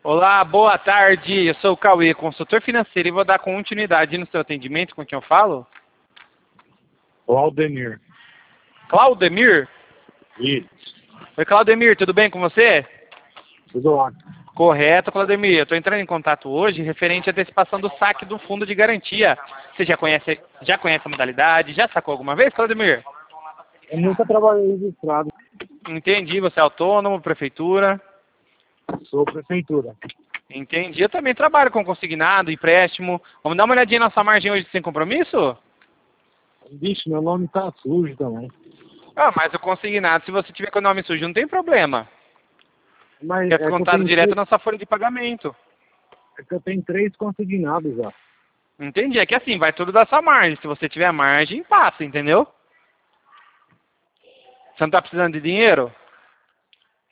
Olá, boa tarde. Eu sou o Cauê, consultor financeiro, e vou dar continuidade no seu atendimento com quem eu falo. Claudemir. Claudemir? Isso. Oi, Claudemir, tudo bem com você? Tudo ótimo. Correto, Claudemir. Eu estou entrando em contato hoje referente à antecipação do saque do fundo de garantia. Você já conhece a modalidade? Já sacou alguma vez, Claudemir? Eu nunca trabalhei registrado. Entendi. Você é autônomo, prefeitura? Sou prefeitura. Entendi. Eu também trabalho com consignado, empréstimo. Vamos dar uma olhadinha na nossa margem hoje sem compromisso? Bicho, meu nome tá sujo também. Ah, mas o consignado, se você tiver com o nome sujo, não tem problema. Mas É descontado direto na sua folha de pagamento. É que eu tenho 3 consignados já. Entendi. É que assim, vai tudo da sua margem. Se você tiver margem, passa, entendeu? Você não tá precisando de dinheiro?